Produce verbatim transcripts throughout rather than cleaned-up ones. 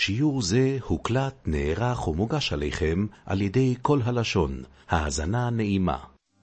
שיעור זה הוקלט, נערך ומוגש עליכם על ידי כל הלשון. האזנה נעימה.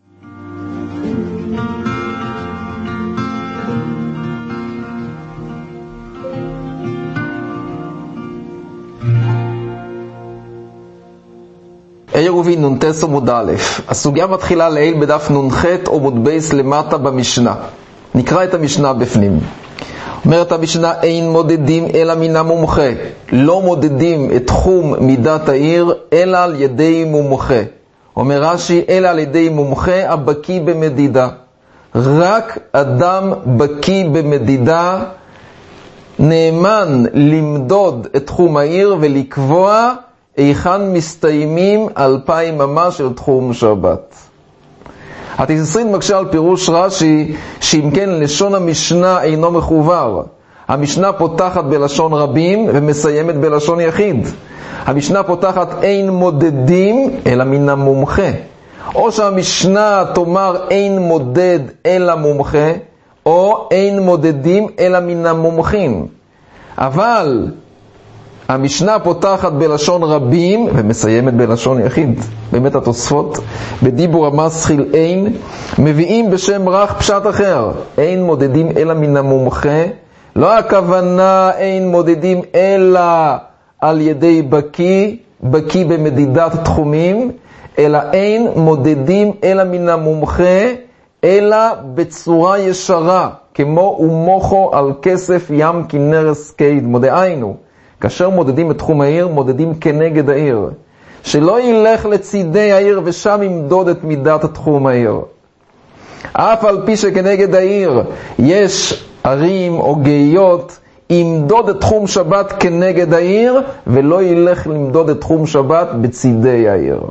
עירובין נונטס עמוד א'. הסוגיה מתחילה לעיל בדף נ"ח עמוד בייס למטה במשנה. נקרא את המשנה בפנים. אומרת המשנה, אין מודדים אלא מן המומחה. לא מודדים את תחום מידת העיר אלא על ידי מומחה. אומר רש"י, אלא על ידי מומחה הבקי במדידה. רק אדם בקי במדידה נאמן למדוד את תחום העיר ולקבוע היכן מסתיימים אלפיים ממש של תחום שבת. התססרין מקשה על פירוש רש"י שאם כן לשון המשנה אינו מחובר. המשנה פותחת בלשון רבים ומסיימת בלשון יחיד. המשנה פותחת אין מודדים אלא מן המומחה. או שהמשנה תאמר אין מודד אלא מומחה, או אין מודדים אלא מן המומחים. אבל המשנה פותחת בלשון רבים ומסיימת בלשון יחיד. באמת התוספות בדיבור המסחיל אין מביאים בשם רך פשט אחר. אין מודדים אלא מן המומחה. לא הכוונה אין מודדים אלא על ידי בקי, בקי במדידת תחומים, אלא אין מודדים אלא מן המומחה, אלא בצורה ישרה, כמו ומוחו על כסף ים כנרס קייד. מודעיינו, כאשר מודדים את תחום העיר, מודדים כנגד העיר. שלא ילך לצידי העיר ושם ימדוד את מידת תחום העיר. אף על פי שכנגד העיר יש ערים או גאיות, ימדוד את תחום שבת כנגד העיר, ולא ילך למדוד את תחום שבת בצידי העיר.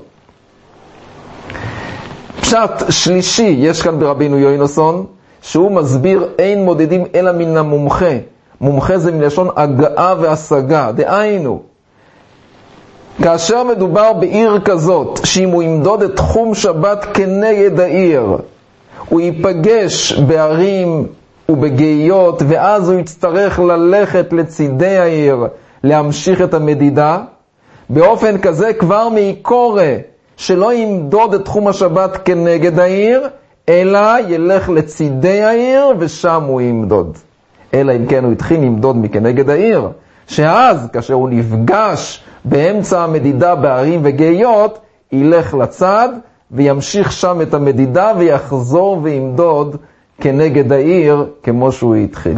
פשט שלישי יש כאן ברבינו יוינוסון, שהוא מסביר אין מודדים אלא מן המומחה. מומחה זה מלשון הגעה והשגה. דהיינו, כאשר מדובר בעיר כזאת, שאם הוא ימדוד את תחום שבת כנגד העיר, הוא ייפגש בערים ובגאיות, ואז הוא יצטרך ללכת לצידי העיר, להמשיך את המדידה. באופן כזה כבר מעיקורה, שלא ימדוד את תחום השבת כנגד העיר, אלא ילך לצידי העיר ושם הוא ימדוד. אלא אם כן הוא התחיל למדוד מכנגד העיר, שאז כאשר הוא נפגש באמצע המדידה בערים וגאיות, ילך לצד וימשיך שם את המדידה ויחזור וימדוד כנגד העיר כמו שהוא התחיל.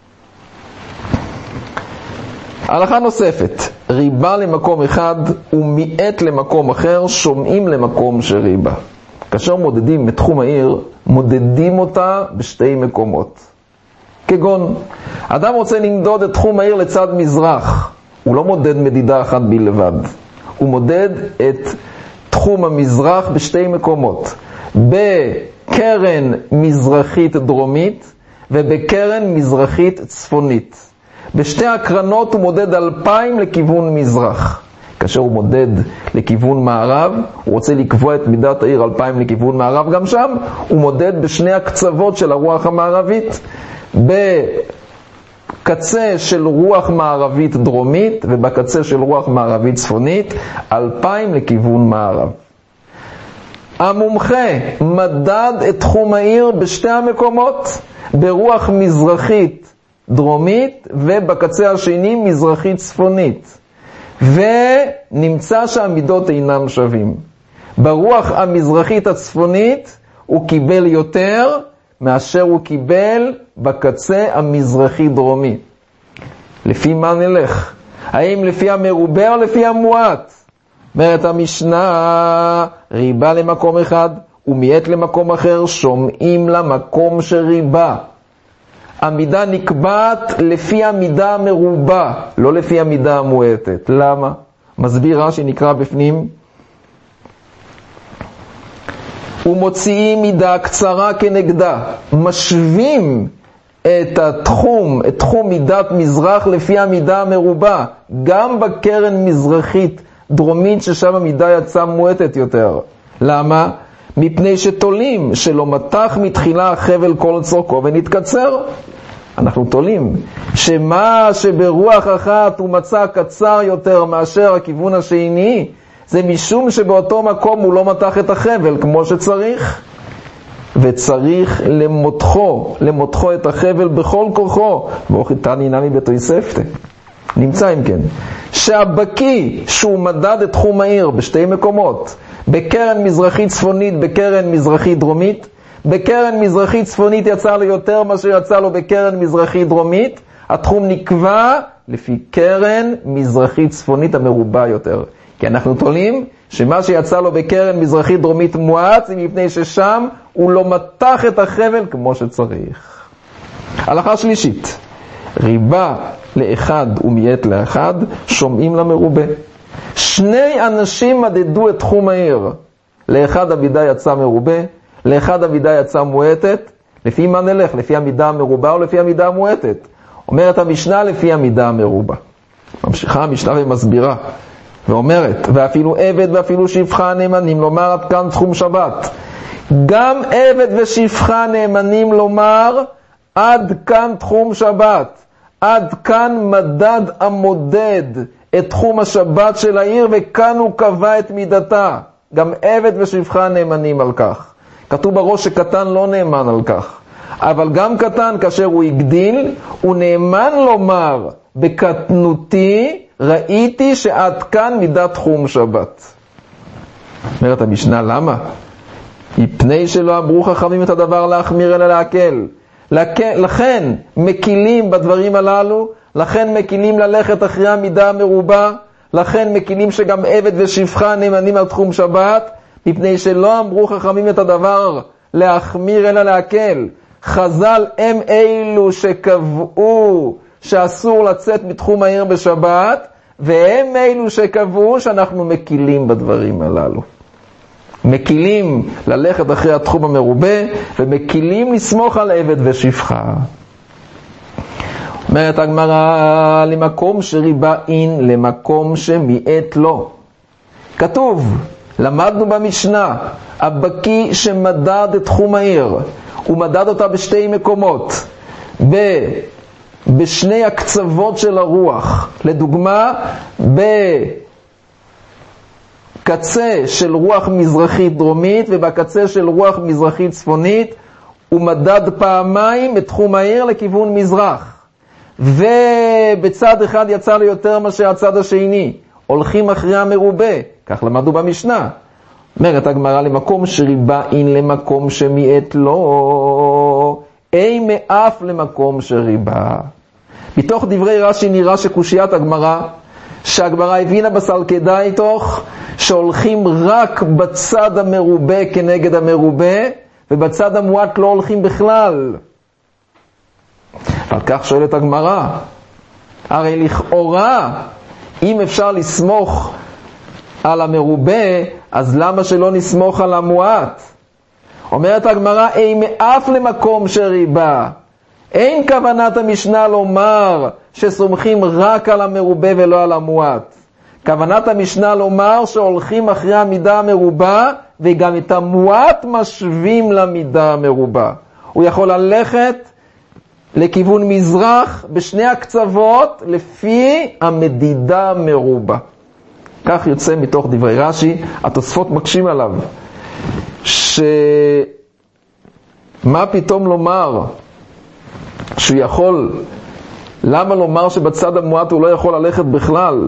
הלכה נוספת, ריבה למקום אחד ומיעט למקום אחר, שומעים למקום שריבה. כאשר מודדים את תחום העיר, מודדים אותה בשתי מקומות. כגון, אדם רוצה למדוד את תחום העיר לצד מזרח, הוא לא מודד מדידה אחת בלבד, הוא מודד את תחום המזרח בשתי מקומות, בקרן מזרחית דרומית ובקרן מזרחית צפונית. בשתי הקרנות הוא מודד אלפיים לכיוון מזרח. כאשר הוא מודד לכיוון מערב, הוא רוצה לקבוע את מידת העיר אלפיים לכיוון מערב, גם שם הוא מודד בשני הקצוות של הרוח המערבית, בקצה של רוח מערבית דרומית ובקצה של רוח מערבית צפונית, אלפיים לכיוון מערב. המומחה מדד את תחום העיר בשתי המקומות, ברוח מזרחית דרומית ובקצה השני מזרחית צפונית, ונמצא שהמידות אינם שווים. ברוח המזרחית הצפונית הוא קיבל יותר מאשר הוא קיבל בקצה המזרחי דרומי. לפי מה נלך? האם לפי המרובה או לפי המועט? אומרת המשנה, ריבה למקום אחד ומיעט למקום אחר, שומעים למקום שריבה. המידה נקבעת לפי המידה המרובה, לא לפי המידה המועטת. למה? מסביר רש"י, נקרא בפנים, ומוציאים מידה קצרה כנגדה, משווים את התחום, את תחום מידת מזרח לפי המידה המרובה, גם בקרן מזרחית דרומית ששם המידה יצאה מועטת יותר. למה? מפני שתולים שלא מתח מתחילה החבל כל צורכו ונתקצר. אנחנו תולים שמה שברוח אחת הוא מצא קצר יותר מאשר הכיוון השני, זה משום שבאותו מקום הוא לא מתח את החבל כמו שצריך, וצריך למותחו, למותחו את החבל בכל כוחו. ואוכיתני נמי בתוספתא. נמצא אם כן, שהבקי שהוא מדד את תחום העיר בשתי מקומות, בקרן מזרחית צפונית, בקרן מזרחית דרומית, בקרן מזרחית צפונית יצא לו יותר מה שיצא לו בקרן מזרחית דרומית, התחום נקבע לפי קרן מזרחית צפונית המרובה יותר. כי אנחנו תולים שמה שיצא לו בקרן מזרחית דרומית מואץ, מפני ששם הוא לא מתח את החבל כמו שצריך. הלכה שלישית, ריבה לאחד ומייט לאחד, שומעים למרובה. שני אנשים מדדו את תחום העיר. לאחד המידה יצא מרובה, לאחד המידה יצא מועטת. לפי מה נלך? לפי המידה המרובה או לפי המידה המועטת? אומרת המשנה לפי המידה המרובה. ממשיכה המשנה ומסבירה ואומרת, ואפילו עבד ואפילו שפחה נאמנים לומר עד כאן תחום שבת. גם עבד ושפחה נאמנים לומר עד כאן תחום שבת. עד כאן מדד המודד את תחום השבת של העיר, וכאן הוא קבע את מידתה. גם עבד ושפחה נאמנים על כך. כתוב בראש שקטן לא נאמן על כך. אבל גם קטן כאשר הוא הגדיל, הוא נאמן לומר, בקטנותי ראיתי שעד כאן מידת תחום שבת. אומרת המשנה, למה? מפני שלא אמרו חכמים את הדבר להחמיר אלא להקל. לכן מקילים בדברים הללו, לכן מקילים ללכת אחרי המידה המרובה, לכן מקילים שגם עבד ושפחה נאמנים על תחום שבת, מפני שלא אמרו חכמים את הדבר להחמיר אלא להקל. חז"ל הם אלו שקבעו שאסור לצאת מתחום העיר בשבת, והם אלו שקבעו שאנחנו מקילים בדברים הללו. מקילים ללכת אחרי התחום המרובה, ומקילים לסמוך על עבד ושפחה. אומרת הגמרא, למקום שריבה אין, למקום שמיעט לא. כתוב, למדנו במשנה, הבקי שמדד את תחום העיר, הוא מדד אותה בשתי מקומות, ב... בשני הקצוות של הרוח. לדוגמה, בקצה של רוח מזרחית דרומית ובקצה של רוח מזרחית צפונית, הוא מדד פעמיים את תחום העיר לכיוון מזרח. ובצד אחד יצא לו יותר מאשר הצד השני. הולכים אחרי המרובה, כך למדו במשנה. אומרת הגמרא, למקום שריבה אין, למקום שמיעט לא, אי מאף למקום שריבה. מתוך דברי רש"י נראה שקושיית הגמרא, שהגמרא הבינה בסלקדאי תוך שהולכים רק בצד המרובה כנגד המרובה, ובצד המועט לא הולכים בכלל. על כך שואלת הגמרא, הרי לכאורה אם אפשר לסמוך על המרובה, אז למה שלא נסמוך על המועט? אומרת הגמרא, אי מאף למקום שריבה. אין כוונת המשנה לומר שסומכים רק על המרובה ולא על המועט. כוונת המשנה לומר שהולכים אחרי המידה המרובה, וגם את המועט משווים למידה המרובה. הוא יכול ללכת לכיוון מזרח בשני הקצוות לפי המדידה המרובה. כך יוצא מתוך דברי רש"י. התוספות מקשים עליו שמה פתאום לומר שהוא יכול, למה לומר שבצד המועט הוא לא יכול ללכת בכלל?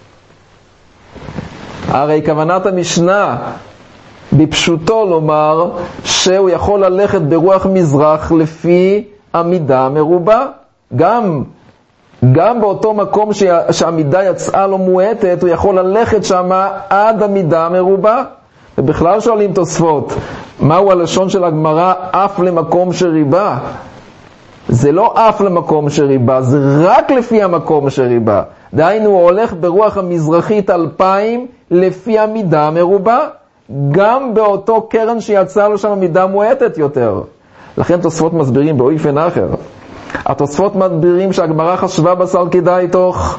הרי כוונת המשנה בפשוטו לומר שהוא יכול ללכת ברוח מזרח לפי המידה המרובה. גם גם באותו מקום שהמידה יצאה לו מועטת, הוא יכול ללכת שם עד המידה המרובה. ובכלל שואלים תוספות, מהו הלשון של הגמרא אף למקום שריבה? זה לא אף למקום שריבה, זה רק לפי המקום שריבה. דהיינו, הוא הולך ברוח המזרחית אלפיים לפי המידה המרובה, גם באותו קרן שיצא לו שם מידה מועטת יותר. לכן תוספות מסבירים באופן אחר. התוספות מסבירים שהגמרא חשבה בסלקדאי תוך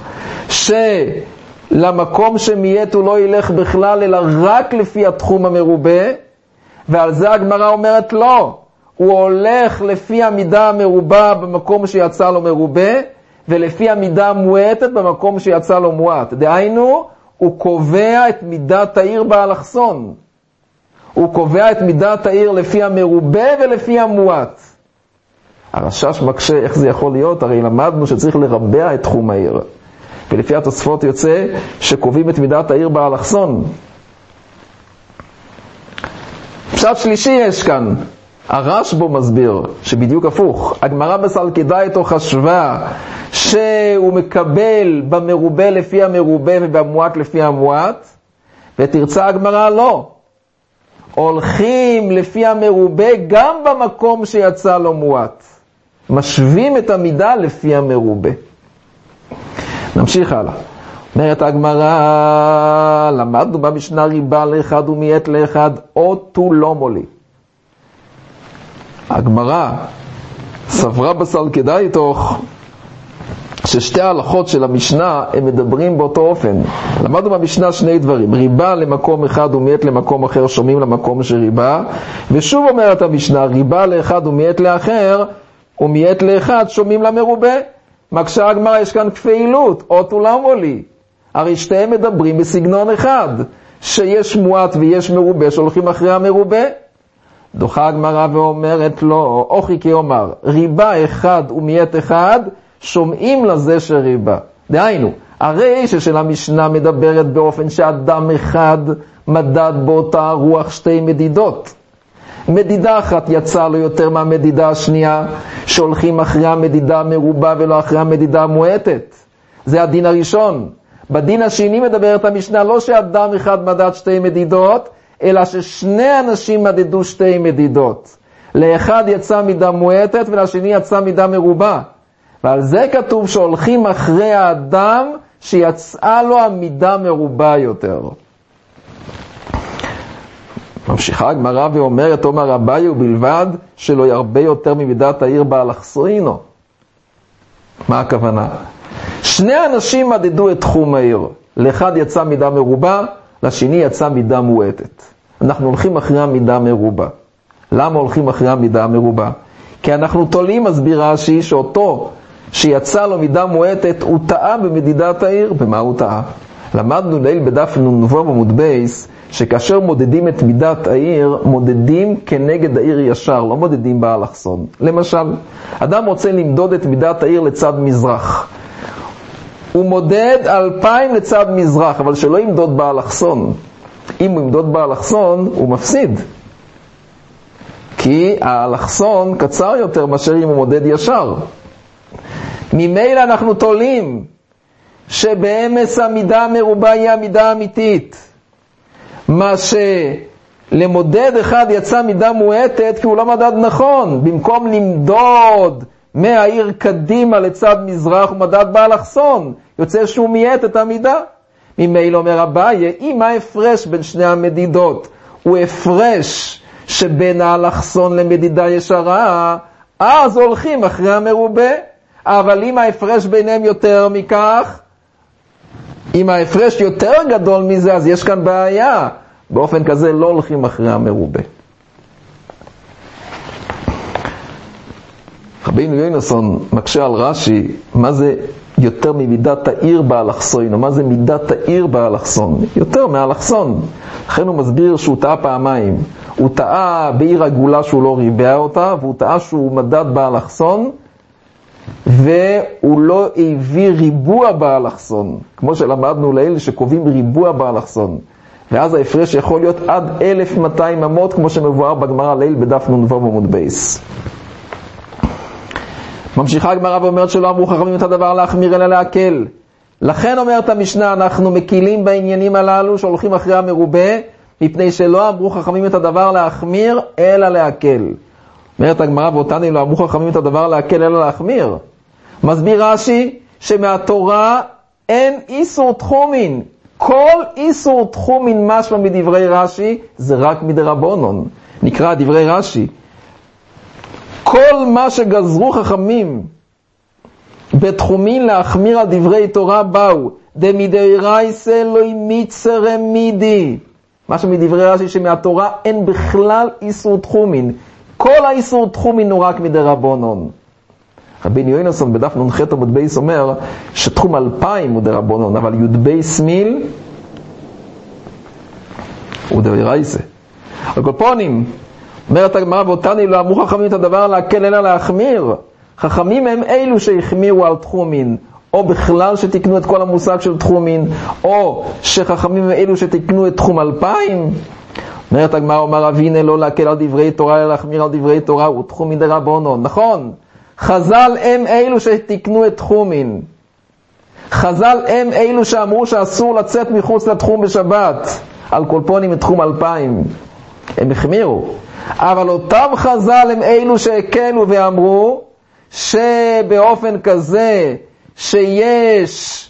שלמקום שמיעט הוא לא ילך בכלל, אלא רק לפי התחום המרובה, ועל זה הגמרא אומרת לא. הוא הולך לפי המידה המרובה במקום שיצא לו מרובה, ולפי המידה המועטת במקום שיצא לו מועט. דהיינו, הוא קובע את מידת העיר באלכסון. הוא קובע את מידת העיר לפי המרובה ולפי המועט. הרשש מקשה איך זה יכול להיות, הרי למדנו שצריך לרבע את תחום העיר. ולפי התוספות יוצא שקובעים את מידת העיר באלכסון. פשט שלישי יש כאן. הרשב"א מסביר שבדיוק הפוך. הגמרא בסלקדאיתו חשבה שהוא מקבל במרובה לפי המרובה ובמועט לפי המועט, ותרצה הגמרא לא. הולכים לפי המרובה גם במקום שיצא לו מועט. משווים את המידה לפי המרובה. נמשיך הלאה. אומרת הגמרא, למדנו במשנה ריבה לאחד ומעט לאחד, או תו לא מולי. הגמרא סברה בסלקדאיתו ששתי ההלכות של המשנה הם מדברים באותו אופן. למדנו במשנה שני דברים, ריבה למקום אחד ומעט למקום אחר שומעים למקום שריבה, ושוב אומרת המשנה, ריבה לאחד ומעט לאחר ומעט לאחד שומעים למרובה. מקשה הגמרא, יש כאן כפיילות, אות ולמולי. הרי שתיהם מדברים בסגנון אחד, שיש מועט ויש מרובה שהולכים אחרי המרובה. דוחה הגמרא ואומרת לו, אוכי כי אומר, ריבה אחד ומעט אחד שומעים לזה שריבה. דהיינו, הרי ששל המשנה מדברת באופן שאדם אחד מדד באותה רוח שתי מדידות. מדידה אחת יצא לו יותר מהמדידה השנייה, שהולכים אחרי המדידה המרובה ולא אחרי המדידה המועטת. זה הדין הראשון. בדין השני מדברת המשנה לא שאדם אחד מדד שתי מדידות, אלא ששני אנשים מדדו שתי מדידות. לאחד יצא מידה מועטת ולשני יצא מידה מרובה. ועל זה כתוב שהולכים אחרי האדם שיצאה לו המידה מרובה יותר. ממשיכה הגמרא ואומרת, אומר רביי ובלבד שלא ירבה יותר ממידת העיר באלכסונו. מה הכוונה? שני אנשים מדדו את תחום העיר. לאחד יצא מידה מרובה, לשני יצא מידה מועטת. אנחנו הולכים אחרי המידה מרובה. למה הולכים אחרי המידה מרובה? כי אנחנו תולים, מסביר רש"י, שאותו שיצא לו מידה מועטת, הוא טעה במדידת העיר. במה הוא טעה? למדנו ליל בדף נ"ו עמוד בייס, שכאשר מודדים את מידת העיר, מודדים כנגד העיר ישר, לא מודדים באלכסון. למשל, אדם רוצה למדוד את מידת העיר לצד מזרח. הוא מודד אלפיים לצד מזרח, אבל שלא ימדוד באלכסון. אם הוא ימדוד באלכסון, הוא מפסיד. כי האלכסון קצר יותר מאשר אם הוא מודד ישר. ממילא אנחנו תולים שבאמס המידה המרובה היא המידה האמיתית. מה שלמודד אחד יצא מידה מועטת כי הוא לא מדד נכון. במקום למדוד מהעיר קדימה לצד מזרח הוא מדד באלכסון. יוצא שהוא מייט את המידה. ממילא אומר רביי, אם ההפרש בין שני המדידות הוא הפרש שבין האלכסון למדידה ישרה, אז הולכים אחרי המרובה. אבל אם ההפרש ביניהם יותר מכך, אם ההפרש יותר גדול מזה, אז יש כאן בעיה. באופן כזה לא הולכים אחרי המרובה. רבינו יונסון מקשה על רש"י, מה זה יותר ממידת העיר באלכסון, או מה זה מידת העיר באלכסון? יותר מהאלכסון. לכן הוא מסביר שהוא טעה פעמיים. הוא טעה בעיר עגולה שהוא לא ריבע אותה, והוא טעה שהוא מדד באלכסון, והוא לא הביא ריבוע באלכסון, כמו שלמדנו לאלה שקובעים ריבוע באלכסון, ואז ההפרש יכול להיות עד אלף ומאתיים אמות, כמו שמבואר בגמרא ליל בדף נ"ו עמוד בייס. ממשיכה הגמרא ואומרת שלא אמרו חכמים את הדבר להחמיר אלא להקל. לכן אומרת המשנה, אנחנו מקילים בעניינים הללו שהולכים אחרי המרובה, מפני שלא אמרו חכמים את הדבר להחמיר אלא להקל. אומרת הגמרא, ואותני לא אמרו חכמים את הדבר להקל אלא להחמיר. מסביר רש"י שמהתורה אין איסור תחומין. כל איסור תחומין משמע מדברי רש"י זה רק מדרבנן. נקרא דברי רש"י. כל מה שגזרו חכמים בתחומין להחמיר על דברי תורה באו דמדאורייתא לא מיצרא מידי. משהו מדברי רש"י שמהתורה אין בכלל איסור תחומין. כל האיסור תחומין הוא רק מדרבנן. רבי יונסון בדף נ"ח עמוד בייס אומר שתחום אלפיים הוא דרבנן, אבל י' בייס מיל הוא דאורייתא. על כל פנים, אומרת הגמרא, ואותני לא אמרו חכמים את הדבר להקל אלא להחמיר. חכמים הם אלו שהחמירו על תחומין, או בכלל שתקנו את כל המושג של תחומין, או שחכמים הם אלו שתקנו את תחום אלפיים. אומרת הגמרא, אומר אבינה לא להקל על דברי תורה אלא להחמיר על דברי תורה, הוא תחומין דרבנן. נכון, חז"ל הם אלו שתקנו את תחומין. חז"ל הם אלו שאמרו שאסור לצאת מחוץ לתחום בשבת, על כל פנים את תחום אלפיים. הם החמירו. אבל אותם חז"ל הם אלו שהקלו ואמרו שבאופן כזה שיש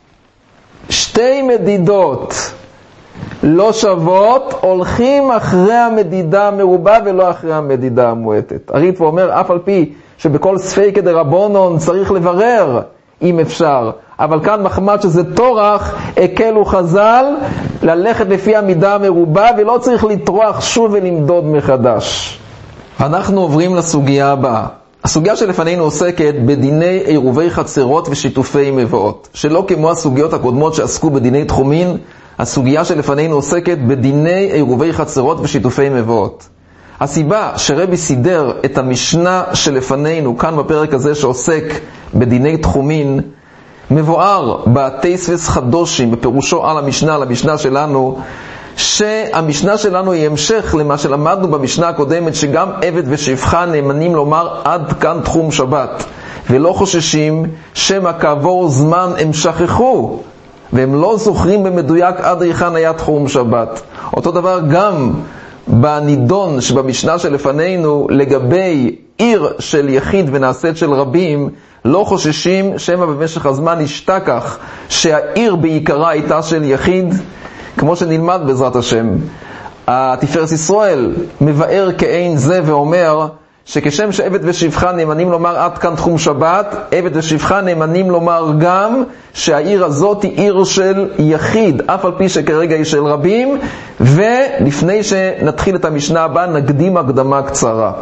שתי מדידות לא שוות, הולכים אחרי המדידה המרובה ולא אחרי המדידה המועטת. הריטב"א אומר, אף על פי שבכל ספיקא דרבנן צריך לברר אם אפשר, אבל כאן מחמד שזה תורח, הקלו חז"ל ללכת לפי המידה המרובה ולא צריך לטרוח שוב ולמדוד מחדש. אנחנו עוברים לסוגיה הבאה. הסוגיה שלפנינו עוסקת בדיני עירובי חצרות ושיתופי מבואות. שלא כמו הסוגיות הקודמות שעסקו בדיני תחומין, הסוגיה שלפנינו עוסקת בדיני עירובי חצרות ושיתופי מבואות. הסיבה שרבי סידר את המשנה שלפנינו כאן בפרק הזה שעוסק בדיני תחומין, מבואר בתייסבס חדושים בפירושו על המשנה, על המשנה שלנו, שהמשנה שלנו היא המשך למה שלמדנו במשנה הקודמת, שגם עבד ושפחה נאמנים לומר עד כאן תחום שבת, ולא חוששים שמא כעבור זמן הם שכחו והם לא זוכרים במדויק עד היכן היה תחום שבת. אותו דבר גם בנידון שבמשנה שלפנינו לגבי עיר של יחיד ונעשית של רבים, לא חוששים שמא במשך הזמן ישתכח שהעיר בעיקרה הייתה של יחיד, כמו שנלמד בעזרת השם. התפארת ישראל מבאר כאין זה ואומר שכשם שעבד ושפחה נאמנים לומר עד כאן תחום שבת, עבד ושפחה נאמנים לומר גם שהעיר הזאת היא עיר של יחיד, אף על פי שכרגע היא של רבים. ולפני שנתחיל את המשנה הבאה נקדים הקדמה קצרה.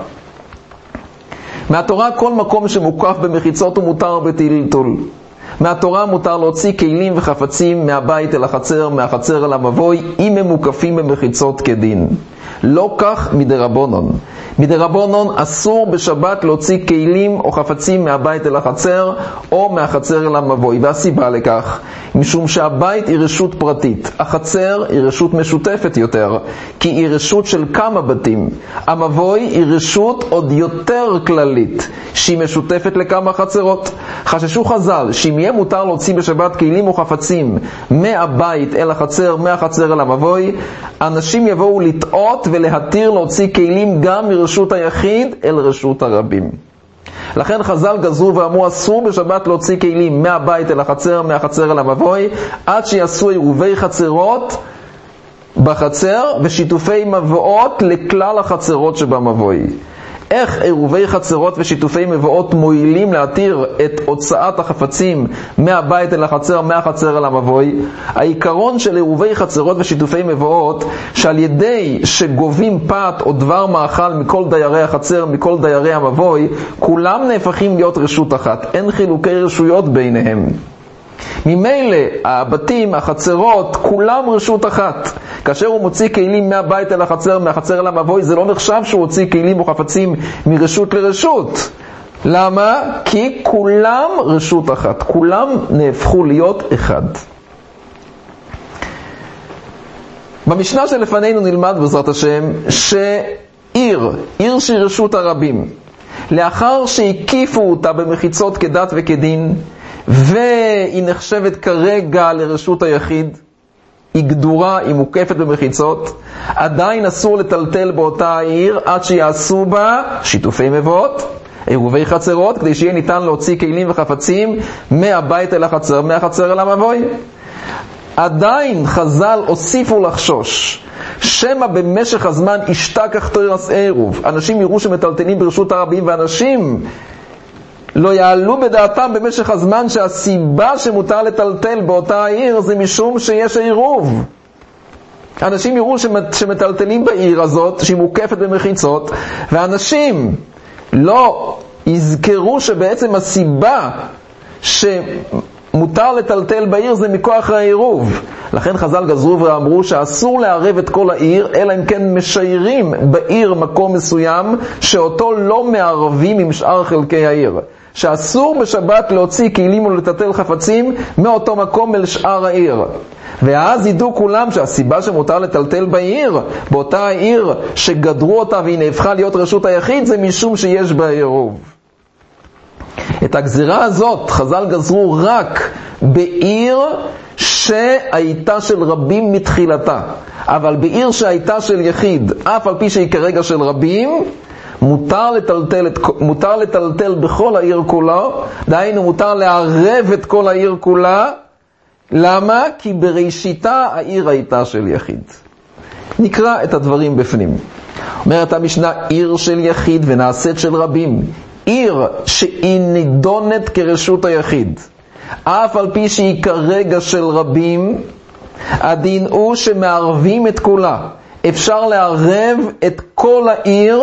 מהתורה כל מקום שמוקף במחיצות הוא מותר בטלטול. מהתורה מותר להוציא כלים וחפצים מהבית אל החצר, מהחצר אל המבוי, אם הם מוקפים במחיצות כדין. לא כך מדרבנן. מדרבנן אסור בשבת להוציא כלים או חפצים מהבית אל החצר או מהחצר אל המבוי. והסיבה לכך, משום שהבית היא רשות פרטית, החצר היא רשות משותפת יותר, כי היא רשות של כמה בתים. המבוי היא רשות עוד יותר כללית, שהיא משותפת לכמה חצרות. חששו חז"ל שאם יהיה מותר להוציא בשבת כלים או חפצים מהבית אל החצר, מהחצר אל המבוי, אנשים יבואו לטעות ולהתיר להוציא כלים גם מרשות היחיד אל רשות הרבים. לכן חז"ל גזרו ואמרו אסור בשבת להוציא כלים מהבית אל החצר, מהחצר אל המבוי, עד שיעשו עירובי חצרות בחצר ושיתופי מבואות לכלל החצרות שבמבוי. איך עירובי חצרות ושיתופי מבואות מועילים להתיר את הוצאת החפצים מהבית אל החצר, מהחצר אל המבוי? העיקרון של עירובי חצרות ושיתופי מבואות, שעל ידי שגובים פת או דבר מאכל מכל דיירי החצר, מכל דיירי המבוי, כולם נהפכים להיות רשות אחת, אין חילוקי רשויות ביניהם. ממילא הבתים, החצרות, כולם רשות אחת. כאשר הוא מוציא כלים מהבית אל החצר, מהחצר אל המבוי, זה לא נחשב שהוא הוציא כלים או חפצים מרשות לרשות. למה? כי כולם רשות אחת, כולם נהפכו להיות אחד. במשנה שלפנינו נלמד בעזרת השם שעיר, עיר שהיא רשות הרבים, לאחר שהקיפו אותה במחיצות כדת וכדין, והיא נחשבת כרגע לרשות היחיד, היא גדורה, היא מוקפת במחיצות, עדיין אסור לטלטל באותה העיר עד שיעשו בה שיתופי מבואות, עירובי חצרות, כדי שיהיה ניתן להוציא כלים וחפצים מהבית אל החצר, מהחצר אל המבוי. עדיין חז"ל הוסיפו לחשוש שמא במשך הזמן ישתכח תורס עירוב, אנשים יראו שמטלטלים ברשות הרבים, ואנשים לא יעלו בדעתם במשך הזמן שהסיבה שמותר לטלטל באותה העיר זה משום שיש עירוב. אנשים יראו שמטלטלים בעיר הזאת, שהיא מוקפת במחיצות, ואנשים לא יזכרו שבעצם הסיבה שמותר לטלטל בעיר זה מכוח העירוב. לכן חז"ל גזרו ואמרו שאסור לערב את כל העיר, אלא אם כן משיירים בעיר מקום מסוים שאותו לא מערבים עם שאר חלקי העיר. שאסור בשבת להוציא כלים ולטלטל חפצים מאותו מקום אל שאר העיר. ואז ידעו כולם שהסיבה שמותר לטלטל בעיר, באותה העיר שגדרו אותה והיא נהפכה להיות רשות היחיד, זה משום שיש בה עירוב. את הגזירה הזאת חז"ל גזרו רק בעיר שהייתה של רבים מתחילתה. אבל בעיר שהייתה של יחיד, אף על פי שהיא כרגע של רבים, מותר לטלטל, את, מותר לטלטל בכל העיר כולה, דהיינו מותר לערב את כל העיר כולה. למה? כי בראשיתה העיר הייתה של יחיד. נקרא את הדברים בפנים. אומרת המשנה, עיר של יחיד ונעשית של רבים. עיר שהיא נידונת כרשות היחיד, אף על פי שהיא כרגע של רבים, הדין הוא שמערבים את כולה. אפשר לערב את כל העיר,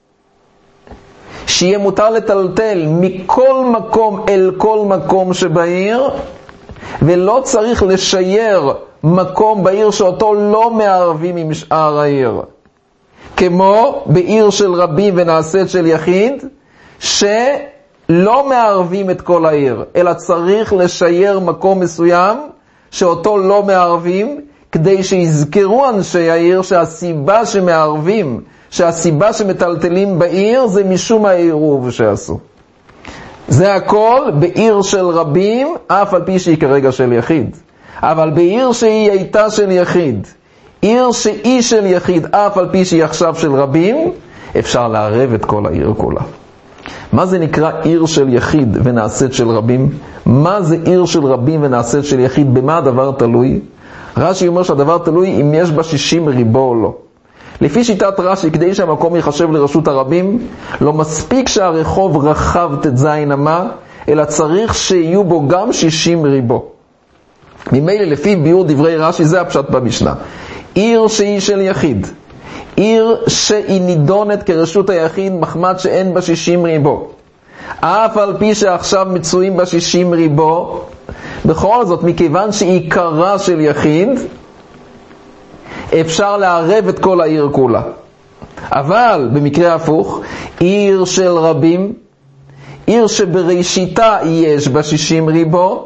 שיהיה מותר לטלטל מכל מקום אל כל מקום שבעיר, ולא צריך לשייר מקום בעיר שאותו לא מערבים עם שאר העיר. כמו בעיר של רבים ונעשית של יחיד, שלא מערבים את כל העיר, אלא צריך לשייר מקום מסוים שאותו לא מערבים, כדי שיזכרו אנשי העיר שהסיבה שמערבים, שהסיבה שמטלטלים בעיר זה משום העירוב שעשו. זה הכל בעיר של רבים, אף על פי שהיא כרגע של יחיד. אבל בעיר שהיא הייתה של יחיד, עיר שהיא של יחיד, אף על פי שהיא עכשיו של רבים, אפשר לערב את כל העיר כולה. מה זה נקרא עיר של יחיד ונעשית של רבים? מה זה עיר של רבים ונעשית של יחיד? במה הדבר תלוי? רש"י אומר שהדבר תלוי אם יש בה שישים ריבו או לא. לפי שיטת רש"י, כדי שהמקום ייחשב לרשות הרבים, לא מספיק שהרחוב רחב תזין אמה, אלא צריך שיהיו בו גם שישים ריבו. ממילא לפי ביאור דברי רש"י, זה הפשט במשנה. עיר שהיא של יחיד, עיר שהיא נידונת כרשות היחיד, מחמד שאין בה שישים ריבו, אף על פי שעכשיו מצויים בה שישים ריבו, בכל זאת, מכיוון שהיא עיקרה של יחיד, אפשר לערב את כל העיר כולה. אבל במקרה הפוך, עיר של רבים, עיר שבראשיתה יש בה שישים ריבו,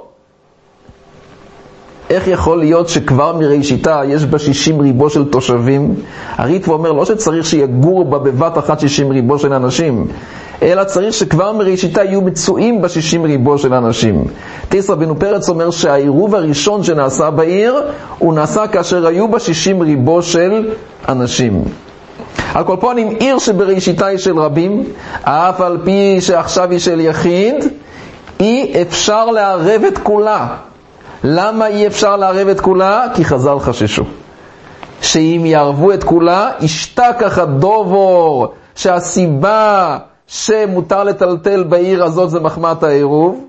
איך יכול להיות שכבר מראשיתה יש בה שישים ריבו של תושבים? הריטב"א אומר לא שצריך שיגור בה בבת אחת שישים ריבו של אנשים, אלא צריך שכבר מראשיתה יהיו מצויים בה שישים ריבו של אנשים. תיס רבנו פרץ אומר שהעירוב הראשון שנעשה בעיר, הוא נעשה כאשר היו בה שישים ריבו של אנשים. על כל פנים, עיר שבראשיתה היא של רבים, אף על פי שעכשיו היא של יחיד, אי אפשר לערב את כולה. למה אי אפשר לערב את כולה? כי חז"ל חששו שאם יערבו את כולה, ישתכח הדובור, שהסיבה שמותר לטלטל בעיר הזאת זה מחמת העירוב.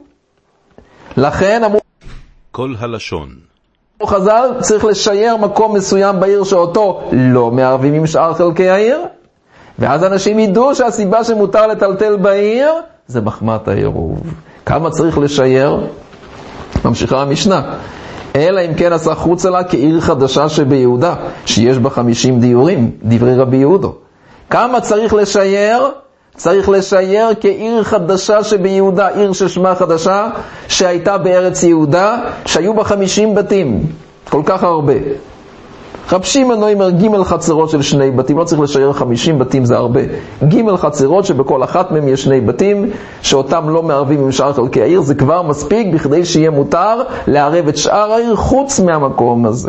לכן אמרו כל הלשון חז"ל, צריך לשייר מקום מסוים בעיר שאותו לא מערבים עם שאר חלקי העיר, ואז אנשים ידעו שהסיבה שמותר לטלטל בעיר זה מחמת העירוב. כמה צריך לשייר? ממשיכה המשנה, אלא אם כן עשה חוצה לה כעיר חדשה שביהודה, שיש בה חמישים דיורים, דברי רבי יהודו. כמה צריך לשייר? צריך לשייר כעיר חדשה שביהודה, עיר ששמה חדשה, שהייתה בארץ יהודה, שהיו בה חמישים בתים, כל כך הרבה. רב שמעון אומר ג' חצרות של שני בתים, לא צריך לשייר חמישים בתים, זה הרבה. ג' חצרות שבכל אחת מהם יש שני בתים, שאותם לא מערבים עם שאר חלקי העיר, זה כבר מספיק בכדי שיהיה מותר לערב את שאר העיר חוץ מהמקום הזה.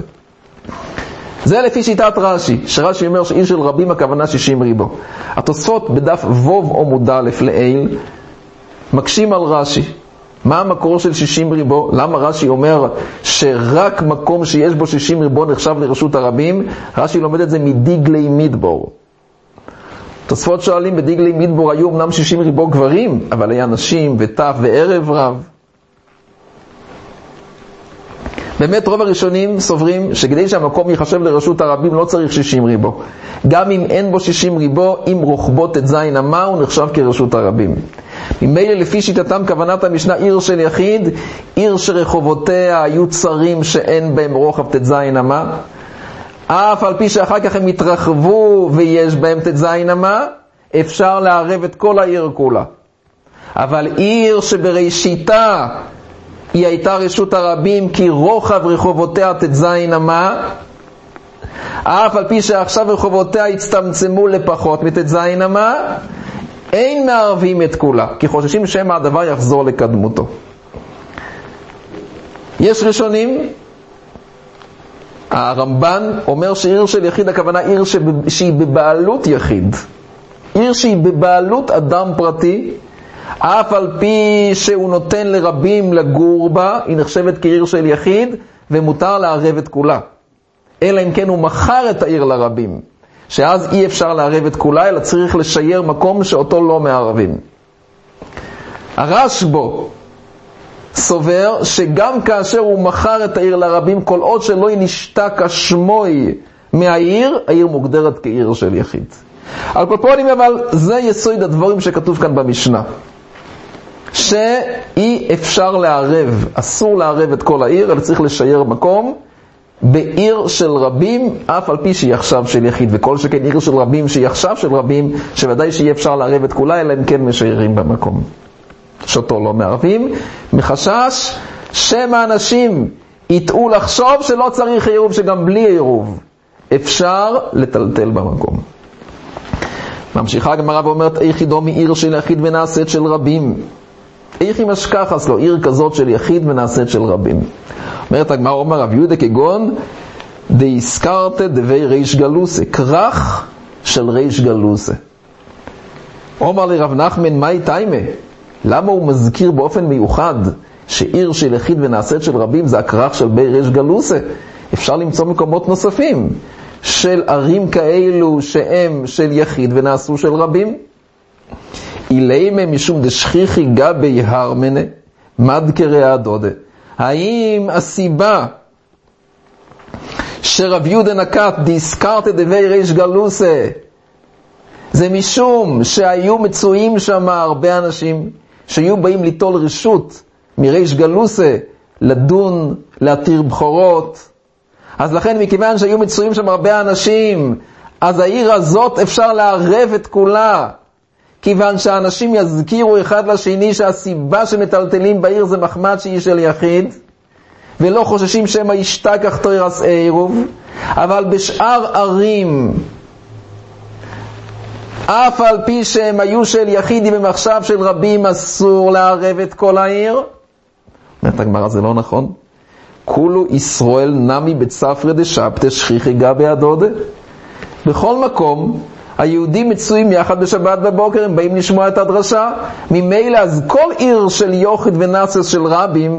זה לפי שיטת רש"י, שרש"י אומר שעיר של רבים הכוונה שישים ריבו. התוספות בדף ווב עמוד א' לעיל מקשים על רש"י. מה המקור של שישים ריבו? למה רש"י אומר שרק מקום שיש בו שישים ריבו נחשב לרשות הרבים? רש"י לומד את זה מדיגלי מדבור. תוספות שואלים, בדיגלי מדבור היו אמנם שישים ריבו גברים, אבל היה נשים וטף וערב רב. באמת רוב הראשונים סוברים שכדי שהמקום ייחשב לרשות הרבים לא צריך שישים ריבו. גם אם אין בו שישים ריבו, אם רוחבו תזין אמה הוא נחשב כרשות הרבים. ממילא לפי שיטתם כוונת המשנה עיר של יחיד, עיר שרחובותיה היו צרים שאין בהם רוחב תזין אמה, אף על פי שאחר כך הם התרחבו ויש בהם תזין אמה, אפשר לערב את כל העיר כולה. אבל עיר שבראשיתה היא הייתה רשות הרבים כי רוחב רחובותיה תזין אמה, אף על פי שעכשיו רחובותיה הצטמצמו לפחות מתזין אמה, אין מערבים את כולה, כי חוששים שמא הדבר יחזור לקדמותו. יש ראשונים, הרמב"ן אומר שעיר של יחיד הכוונה עיר שהיא בבעלות יחיד, עיר שהיא בבעלות אדם פרטי, אף על פי שהוא נותן לרבים לגור בה, היא נחשבת כעיר של יחיד ומותר לערב את כולה. אלא אם כן הוא מכר את העיר לרבים, שאז אי אפשר לערב את כולה, אלא צריך לשייר מקום שאותו לא מערבים. הרשב"א סובר שגם כאשר הוא מכר את העיר לרבים, כל עוד שלא נשתק השמוי מהעיר, העיר מוגדרת כעיר של יחיד. על כל פנים, אבל זה יסוד הדברים שכתוב כאן במשנה, שאי אפשר לערב, אסור לערב את כל העיר, אלא צריך לשייר מקום בעיר של רבים, אף על פי שהיא עכשיו של יחיד, וכל שכן עיר של רבים שהיא עכשיו של רבים, שוודאי שאי אפשר לערב את כולה, אלא אם כן משיירים במקום שאותו לא מערבים, מחשש שמא אנשים יטעו לחשוב שלא צריך עירוב, שגם בלי עירוב אפשר לטלטל במקום. ממשיכה הגמרא ואומרת, איך ידעו מעיר של יחיד ונעשית של רבים? איך היא משכחס לו עיר כזאת של יחיד ונעשית של רבים? אומרת הגמרא, אומר רב יהודה כגון דאיסקרת דבי ריש גלוסה, כרך של ריש גלוסה. אומר לי רב נחמן, מהי תיימה? למה הוא מזכיר באופן מיוחד שעיר של יחיד ונעשית של רבים זה הכרך של בי ריש גלוסה? אפשר למצוא מקומות נוספים של ערים כאלו שהם של יחיד ונעשו של רבים. איליימה משום דשכיחי גבי הרמנה מדקרי הדודה. האם הסיבה שרב יהודה נקט דיסקרת דבי ריש גלוסה זה משום שהיו מצויים שם הרבה אנשים שהיו באים ליטול רשות מריש גלוסה לדון, להתיר בחורות? אז לכן מכיוון שהיו מצויים שם הרבה אנשים, אז העיר הזאת אפשר לערב את כולה, כיוון שהאנשים יזכירו אחד לשני שהסיבה שמטלטלים בעיר זה מחמד שהיא של יחיד, ולא חוששים שמה ישתכח תוירס עירוב. אבל בשאר ערים, אף על פי שהם היו של יחידים ומחשב של רבים, אסור לערב את כל העיר. אומרת הגמרא, זה לא נכון. כולו ישראל נמי בצפרא דשבתא שכיחי גבי הדודה. בכל מקום היהודים מצויים יחד בשבת בבוקר, הם באים לשמוע את הדרשה. ממילא אז כל עיר של יחיד ונעשית של רבים,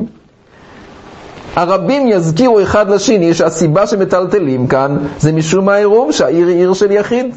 הרבים יזכירו אחד לשני שהסיבה שמטלטלים כאן זה משום העירוב, שהעיר היא עיר של יחיד.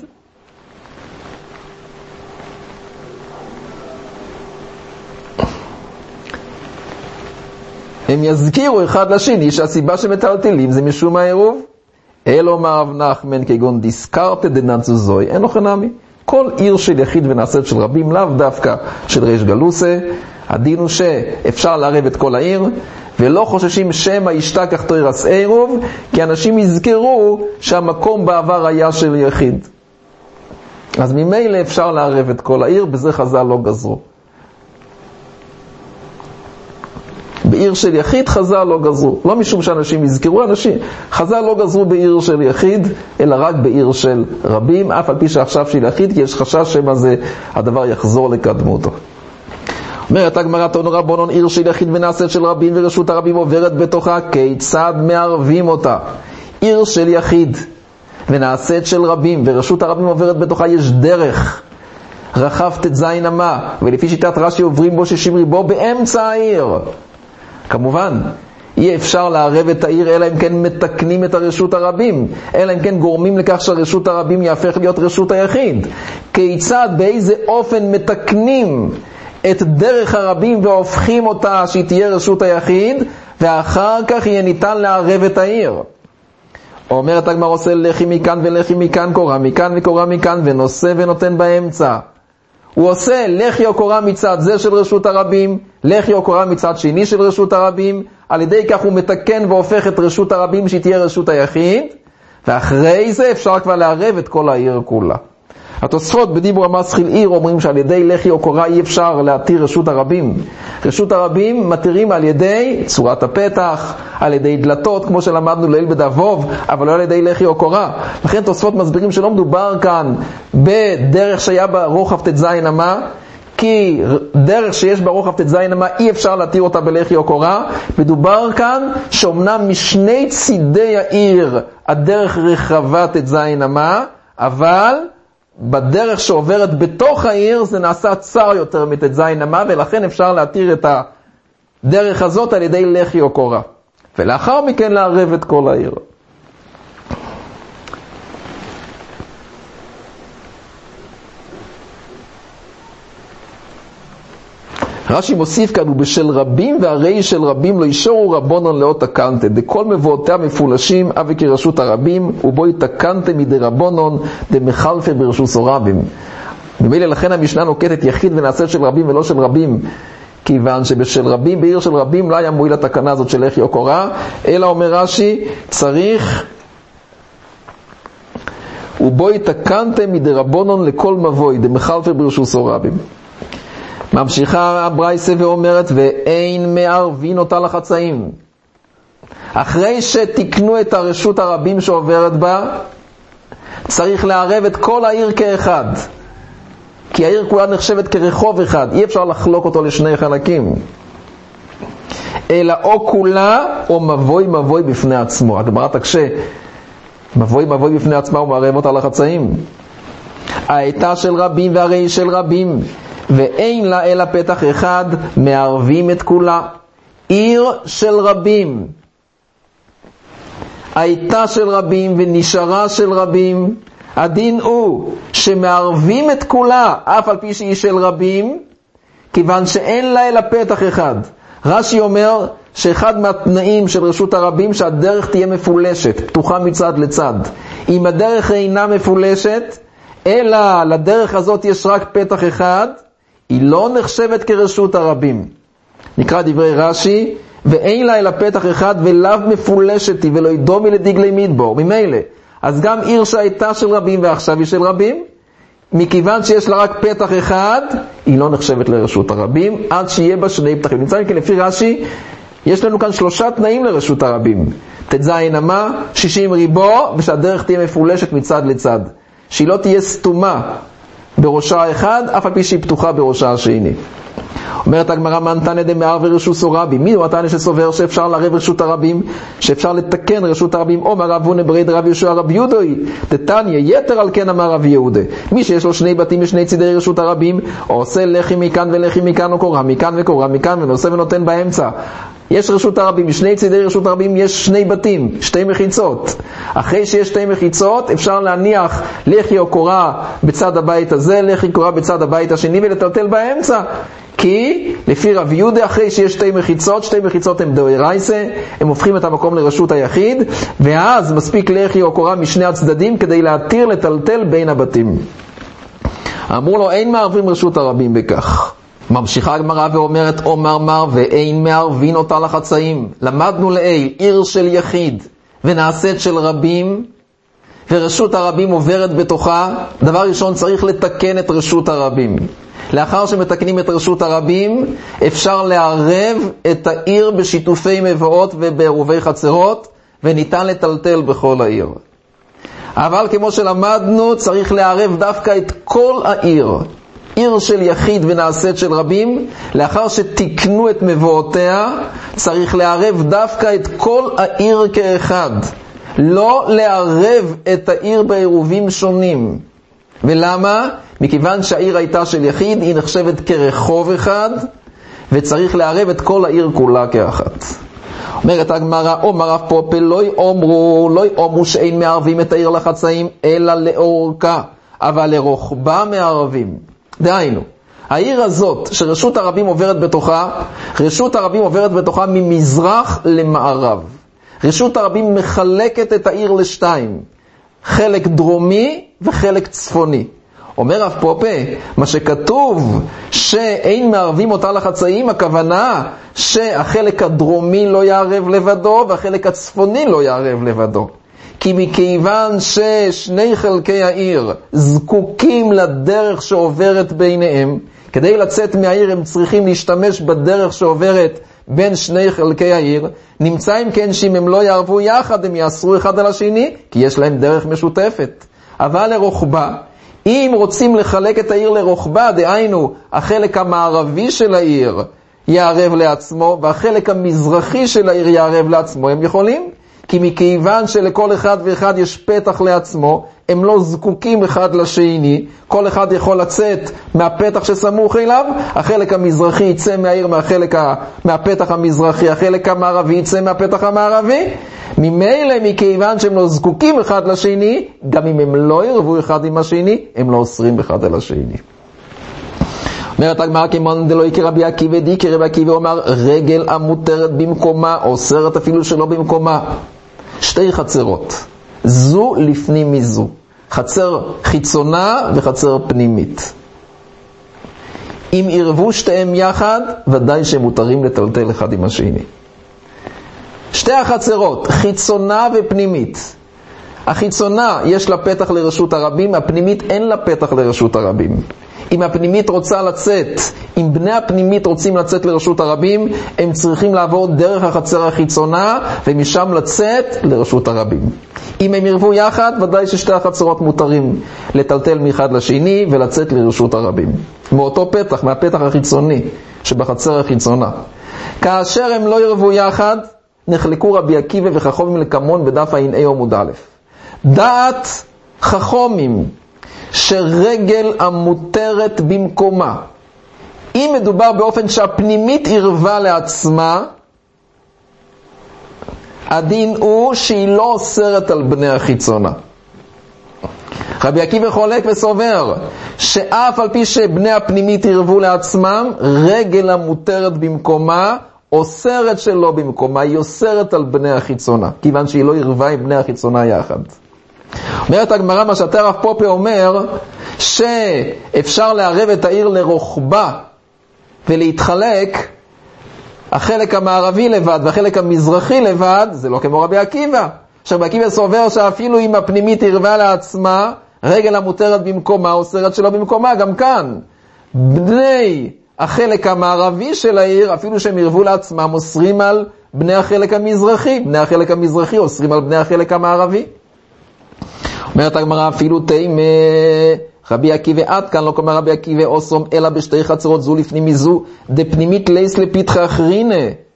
הם יזכירו אחד לשני שהסיבה שמטלטלים זה משום העירוב. אלו מרב נחמן כגון דיסקרטה דנצוזוי, אין לו חנמי. כל עיר של יחיד ונעשית של רבים, לאו דווקא של ריש גלוסה, הדין הוא שאפשר לערב את כל העיר, ולא חוששים שמא ישתכח תוירס עירוב, כי אנשים יזכרו שהמקום בעבר היה של יחיד. אז ממילא אפשר לערב את כל העיר, בזה חז"ל לא גזרו. בעיר של יחיד חז"ל לא גזרו, לא משום שאנשים יזכרו, אנשים חז"ל לא גזרו בעיר של יחיד, אלא רק בעיר של רבים, אף על פי שעכשיו של יחיד, כי יש חשש שמה זה הדבר יחזור לקדמותו. אומרת הגמרא, תנו רבנן, עיר של יחיד ונעשית של רבים ורשות הרבים עוברת בתוכה, כיצד מערבים אותה? עיר של יחיד ונעשית של רבים ורשות הרבים עוברת בתוכה, יש דרך רחב תזין אמה, ולפי שיטת רש"י עוברים בו שישים ריבו באמצע העיר. כמובן, אי אפשר לערב את העיר אלא אם כן מתקנים את הרשות הרבים, אלא אם כן גורמים לכך שהרשות הרבים יהפך להיות רשות היחיד. כיצד, באיזה אופן מתקנים את דרך הרבים והופכים אותה שהיא תהיה רשות היחיד, ואחר כך יהיה ניתן לערב את העיר. אומרת הגמרא, עושה לחי מכאן ולחי מכאן, קורא מכאן וקורא מכאן, ונושא ונותן באמצע. הוא עושה לחי או קורא מצד זה של רשות הרבים, לחי או קורא מצד שני של רשות הרבים, על ידי כך הוא מתקן והופך את רשות הרבים שהיא תהיה רשות היחיד, ואחרי זה אפשר כבר לערב את כל העיר כולה. התוספות בדיבור המסחיל עיר אומרים שעל ידי לחי או קורא אי אפשר להתיר רשות הרבים. רשות הרבים מתירים על ידי צורת הפתח, על ידי דלתות כמו שלמדנו ליל בדבוב, אבל לא על ידי לחי או קורא. לכן תוספות מסבירים שלא מדובר כאן בדרך שהיה ברוחב תזין אמה, כי דרך שיש ברוחב תזין אמה אי אפשר להתיר אותה בלחי או קורא. מדובר כאן שאומנם משני צידי העיר הדרך רחבה תזין אמה, אבל בדרך שעוברת בתוך העיר זה נעשה צר יותר מתזין אמה, ולכן אפשר להתיר את הדרך הזאת על ידי לחי או קורא, ולאחר מכן לערב את כל העיר. רש"י מוסיף כאן, ובשל רבים והרי של רבים לא ישורו רבונון לאות תקנתה, דכל מבואותיה מפולשים אבי כרשות הרבים, ובו יתקנתה מדי רבונון דמחלפה ברשוס רבים. ממילא לכן המשנה נוקטת יחיד ונעשית של רבים ולא של רבים, כיוון שבשל רבים, בעיר של רבים, לא היה מועיל לתקנה הזאת של לחי או קורא, אלא אומר רש"י, צריך ובו יתקנתה מדי רבונון לכל מבוי דמחלפה ברשוס רבים. ממשיכה הברייסה ואומרת, ואין מערבין אותה לחצאים. אחרי שתקנו את הרשות הרבים שעוברת בה, צריך לערב את כל העיר כאחד. כי העיר כולה נחשבת כרחוב אחד, אי אפשר לחלוק אותו לשני חלקים. אלא או כולה או מבוי מבוי בפני עצמו. הגמרא תקשה, מבוי מבוי בפני עצמה הוא מערב אותה לחצאים. הייתה של רבים והרי של רבים. ואין לה אלא פתח אחד, מערבים את כולה. עיר של רבים, הייתה של רבים ונשארה של רבים, הדין הוא שמערבים את כולה, אף על פי שהיא של רבים, כיוון שאין לה אלא פתח אחד. רש"י אומר שאחד מהתנאים של רשות הרבים שהדרך תהיה מפולשת, פתוחה מצד לצד. אם הדרך אינה מפולשת, אלא לדרך הזאת יש רק פתח אחד, היא לא נחשבת כרשות הרבים. נקרא דברי רש"י, ואין לה אלא פתח אחד ולאו מפולשת היא ולא ידומי לדגלי מדבור. ממילא, אז גם עיר שהייתה של רבים ועכשיו היא של רבים, מכיוון שיש לה רק פתח אחד, היא לא נחשבת לרשות הרבים, עד שיהיה בה שני פתחים. נמצא כי לפי רש"י, יש לנו כאן שלושה תנאים לרשות הרבים. תזין אמה, שישים ריבו, ושהדרך תהיה מפולשת מצד לצד. שהיא לא תהיה סתומה בראשה האחד, אף על פי שהיא פתוחה בראשה השני. אומרת הגמרא, מנתנא דמערב רשוס רבים. מי הוא התנא שסובר שאפשר לערב רשות הרבים, שאפשר לתקן רשות הרבים? אומר רב הונא ברי דרב יהושע רב יהודה דתניא, יתר על כן אמר רב יהודה, מי שיש לו שני בתים משני צידי רשות הרבים, עושה לחי מכאן ולחי מכאן, או קורא מכאן וקורא מכאן, ונושא ונותן באמצע. יש רשות הרבים, משני צידי רשות הרבים יש שני בתים, שתי מחיצות. אחרי שיש שתי מחיצות, אפשר להניח לחי או קורא בצד הבית הזה, לחי קורא בצד הבית השני, ולטלטל באמצע. כי לפי רב יהודה, אחרי שיש שתי מחיצות, שתי מחיצות הם דאורייתא, הם הופכים את המקום לרשות היחיד, ואז מספיק לחי או קורא משני הצדדים כדי להתיר לטלטל בין הבתים. אמרו לו, אין מערבים רשות הרבים בכך. ממשיכה הגמרא ואומרת, אומר מר ואין מערבין אותה לחצאים. למדנו לעיל, עיר של יחיד ונעשית של רבים, ורשות הרבים עוברת בתוכה. דבר ראשון, צריך לתקן את רשות הרבים. לאחר שמתקנים את רשות הרבים, אפשר לערב את העיר בשיתופי מבואות ובעירובי חצרות, וניתן לטלטל בכל העיר. אבל כמו שלמדנו, צריך לערב דווקא את כל העיר. עיר של יחיד ונעשית של רבים, לאחר שתקנו את מבואותיה, צריך לערב דווקא את כל העיר כאחד. לא לערב את העיר בעירובים שונים. ולמה? מכיוון שהעיר הייתה של יחיד, היא נחשבת כרחוב אחד, וצריך לערב את כל העיר כולה כאחת. אומרת הגמרא, אומר רב פופא, לא יאמרו, לא יאמרו שאין מערבים את העיר לחצאים, אלא לאורכה, אבל לרוחבה מערבים. דהיינו, העיר הזאת, שרשות הרבים עוברת בתוכה, רשות הרבים עוברת בתוכה ממזרח למערב. רשות הרבים מחלקת את העיר לשתיים, חלק דרומי וחלק צפוני. אומר רב פופה, מה שכתוב שאין מערבים אותה לחצאים, הכוונה שהחלק הדרומי לא יערב לבדו והחלק הצפוני לא יערב לבדו. כי מכיוון ששני חלקי העיר זקוקים לדרך שעוברת ביניהם, כדי לצאת מהעיר הם צריכים להשתמש בדרך שעוברת בין שני חלקי העיר, נמצא אם כן שאם הם לא יערבו יחד הם יאסרו אחד על השני, כי יש להם דרך משותפת. אבל לרוחבה, אם רוצים לחלק את העיר לרוחבה, דהיינו החלק המערבי של העיר יערב לעצמו והחלק המזרחי של העיר יערב לעצמו, הם יכולים? כי מכיוון שלכל אחד ואחד יש פתח לעצמו, הם לא זקוקים אחד לשני, כל אחד יכול לצאת מהפתח שסמוך אליו, החלק המזרחי יצא מהעיר מהחלק ה... מהפתח המזרחי, החלק המערבי יצא מהפתח המערבי. ממילא מכיוון שהם לא זקוקים אחד לשני, גם אם הם לא ירבו אחד עם השני, הם לא אוסרים אחד על השני. אומרת הגמרא כמון דלא יקרא רבי עקיבא די כרבי עקיבא אומר רגל המותרת במקומה, אוסרת אפילו שלא במקומה. שתי חצרות, זו לפנים מזו, חצר חיצונה וחצר פנימית. אם ירבו שתיהם יחד, ודאי שהם מותרים לטלטל אחד עם השני. שתי החצרות, חיצונה ופנימית. החיצונה יש לה פתח לרשות הרבים, הפנימית אין לה פתח לרשות הרבים. אם הפנימית רוצה לצאת, אם בני הפנימית רוצים לצאת לרשות הרבים, הם צריכים לעבור דרך החצר החיצונה, ומשם לצאת לרשות הרבים. אם הם ירבו יחד, ודאי ששתי החצרות מותרים לטלטל מאחד לשני ולצאת לרשות הרבים. מאותו פתח, מהפתח החיצוני שבחצר החיצונה. כאשר הם לא ירבו יחד, נחלקו רבי עקיבא וחכמים לקמון בדף ע"א עמוד א'. דעת חכמים שרגל המותרת במקומה, אם מדובר באופן שהפנימית ערבה לעצמה, הדין הוא שהיא לא אוסרת על בני החיצונה. רבי עקיבא חולק וסובר שאף על פי שבני הפנימית ערבו לעצמם, רגל המותרת במקומה אוסרת שלא במקומה, היא אוסרת על בני החיצונה, כיוון שהיא לא ערבה עם בני החיצונה יחד. אומרת הגמרא, מה שאתה רב פופה אומר, שאפשר לערב את העיר לרוחבה ולהתחלק, החלק המערבי לבד והחלק המזרחי לבד, זה לא כמו רבי עקיבא. עכשיו רבי עקיבא סובר שאפילו אם הפנימית ערבה לעצמה, רגל המותרת במקומה אוסרת שלא במקומה. גם כאן בני החלק המערבי של העיר, אפילו שהם ערבו לעצמם, אוסרים על בני החלק המזרחי. בני החלק המזרחי אוסרים על בני החלק המערבי. אומרת הגמרא, אפילו תימא רבי עקיבא עד כאן, לא כלומר רבי עקיבא אוסרום אלא בשתי חצרות זו לפנים מזו, דפנימית לייס לפתחה אחרינה.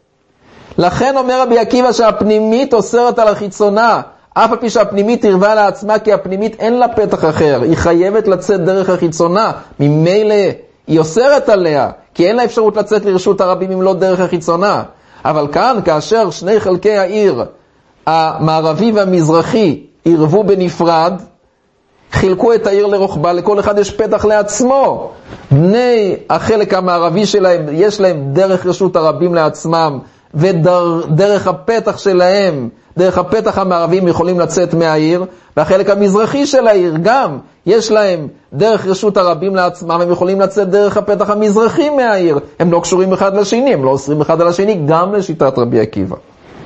לכן אומר רבי עקיבא שהפנימית אוסרת על החיצונה, אף על פי שהפנימית ערבה לעצמה, כי הפנימית אין לה פתח אחר, היא חייבת לצאת דרך החיצונה, ממילא היא אוסרת עליה, כי אין לה אפשרות לצאת לרשות הרבים אם לא דרך החיצונה. אבל כאן, כאשר שני חלקי העיר, המערבי והמזרחי, ערבו בנפרד, חילקו את העיר לרוחבה, לכל אחד יש פתח לעצמו. בני החלק המערבי שלהם, יש להם דרך רשות הרבים לעצמם, ודרך הפתח שלהם, דרך הפתח המערבי הם יכולים לצאת מהעיר, והחלק המזרחי של העיר גם, יש להם דרך רשות הרבים לעצמם, הם יכולים לצאת דרך הפתח המזרחי מהעיר. הם לא קשורים אחד לשני, הם לא אוסרים אחד על השני, גם לשיטת רבי עקיבא.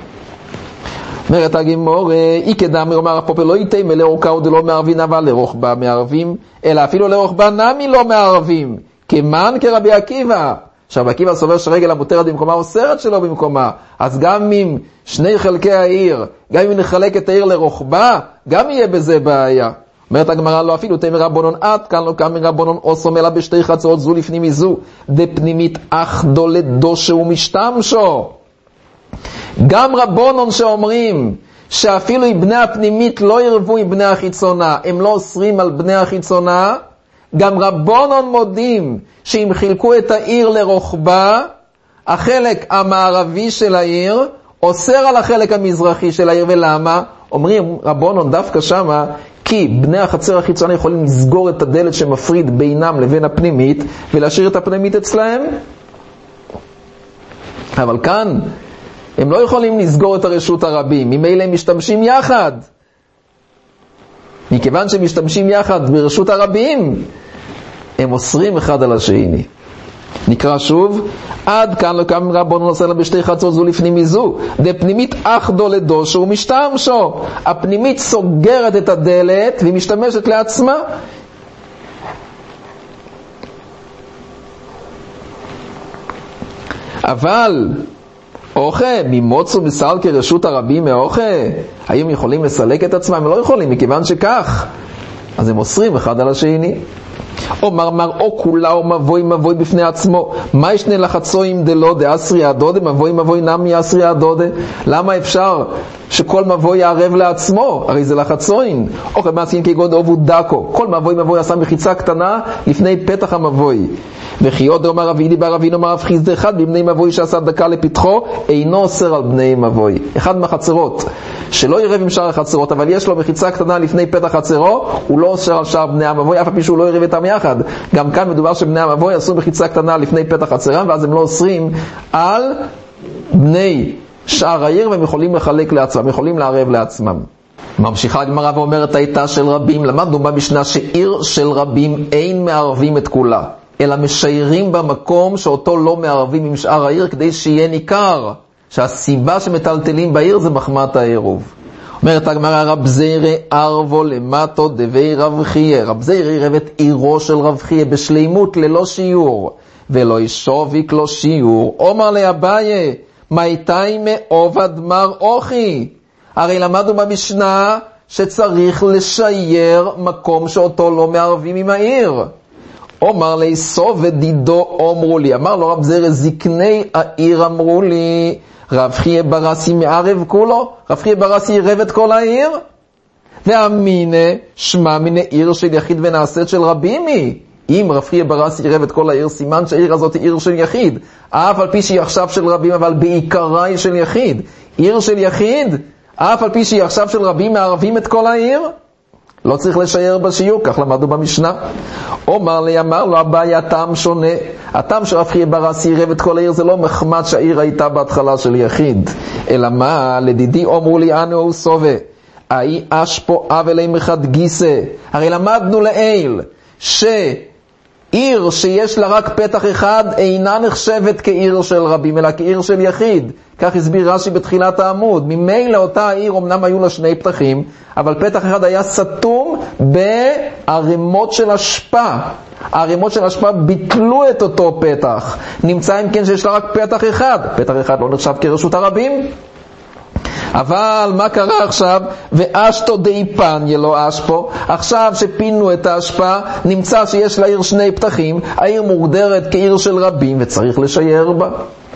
אומרת הגמרא, אי כדאמר אומר הפופה לא יתימא לאורכה ודלא מערבין אבל לרוחבה מערבים, אלא אפילו לרוחבה נמי לא מערבים, כמן כרבי עקיבא. עכשיו רבי עקיבא סובר שרגל המותרת במקומה אוסרת שלא במקומה, אז גם אם שני חלקי העיר, גם אם נחלק את העיר לרוחבה, גם יהיה בזה בעיה. אומרת הגמרא, לא אפילו תימא רבונון עד כאן, לא כאן רבונון אוסרום אלא בשתי חצרות זו לפנים מזו, דפנימית אחדו לדושו ומשתמשו. גם רבונון שאומרים שאפילו אם בני הפנימית לא ירבו עם בני החיצונה, הם לא אוסרים על בני החיצונה, גם רבונון מודים שאם חילקו את העיר לרוחבה, החלק המערבי של העיר אוסר על החלק המזרחי של העיר. ולמה? אומרים רבונון דווקא שמה, כי בני החצר החיצוני יכולים לסגור את הדלת שמפריד בינם לבין הפנימית, ולהשאיר את הפנימית אצלהם. אבל כאן, הם לא יכולים לסגור את הרשות הרבים, ממילא הם משתמשים יחד. מכיוון שהם משתמשים יחד ברשות הרבים, הם אוסרים אחד על השני. נקרא שוב, עד כאן לא קם רבנו נוסע לה בשתי חצות זו לפנים מזו, דפנימית אחדו לדושו ומשתמשו. הפנימית סוגרת את הדלת והיא משתמשת לעצמה. אבל אוכה, ממוצו מסל כרשות הרבים מאוכה, האם יכולים לסלק את עצמם? הם לא יכולים, מכיוון שכך. אז הם אוסרים אחד על השני. או מרמר או כולה או מבוי מבוי בפני עצמו. מה ישנה לחצויים דלא דאסרי הדודה, מבוי מבוי נמי אסרי הדודה? למה אפשר שכל מבוי יערב לעצמו? הרי זה לחצוין. או כמעצין כגוד אובו דקו, כל מבוי מבוי עשה מחיצה קטנה לפני פתח המבוי. וכי עוד אומר רב אידי בר אבינו אמר רב חיסדא אחד בבני מבוי שעשה דקה לפתחו אינו אוסר על בני מבוי. אחד מהחצרות שלא ירב עם שאר החצרות, אבל יש לו מחיצה קטנה לפני פתח חצרו, הוא לא אוסר על שאר בני המבוי, אף על פי שהוא לא ירב איתם יחד. גם כאן מדובר שבני המבוי עשו מחיצה קטנה לפני פתח חצרם, ואז הם לא אוסרים על בני שאר העיר, והם יכולים לחלק לעצמם, יכולים לערב לעצמם. ממשיכה הגמרא ואומרת, הייתה של רבים, למדנו במשנה שעיר של רבים אין מערבים את כולה, אלא משיירים במקום שאותו לא מערבים עם שאר העיר, כדי שיהיה ניכר שהסיבה שמטלטלים בעיר זה מחמת העירוב. אומרת הגמרא, רב זירא ערבו למטו דבי רב חייא. רב זירא עירב את עירו של רב חייא בשלימות ללא שיעור, ולא ישוביק לו שיעור. אומר לאביי, מייתאי מעובד מר אוכי. הרי למדנו במשנה שצריך לשייר מקום שאותו לא מערבים עם העיר. אומר לי סוב ודידו אמרו לי. אמר לו רב זירא, זקני העיר אמרו לי, רב חייא ברסי מערב כולו, רב חייא ברסי עירב את כל העיר, ואמינה שמע מן עיר של יחיד ונעשית של רבים היא. אם רב חייא ברסי עירב את כל העיר, סימן שהעיר הזאת היא עיר של יחיד, אף על פי שהיא עכשיו של רבים, אבל בעיקרה היא של יחיד. עיר של יחיד, אף על פי שהיא עכשיו של רבים, מערבים את כל העיר, לא צריך לשייר בשיעור, כך למדנו במשנה. אומר לי, אמר לו, הבעיה הטעם שונה. הטעם שרב חייא ברסי עירב את כל העיר זה לא מחמת שהעיר הייתה בהתחלה של יחיד, אלא מה? לדידי אמרו לי אנו הוא סובה, אי אשפו אבלי מחד גיסה. הרי למדנו לעיל שעיר שיש לה רק פתח אחד אינה נחשבת כעיר של רבים, אלא כעיר של יחיד. כך הסביר רש"י בתחילת העמוד. ממילא אותה העיר אמנם היו לה שני פתחים, אבל פתח אחד היה סתום בערימות של אשפה. הערימות של אשפה ביטלו את אותו פתח. נמצא אם כן שיש לה רק פתח אחד. פתח אחד לא נחשב כרשות הרבים. אבל מה קרה עכשיו? ואשתו די פניה לא אשפו. עכשיו שפינו את האשפה, נמצא שיש לעיר שני פתחים. העיר מוגדרת כעיר של רבים וצריך לשייר בה.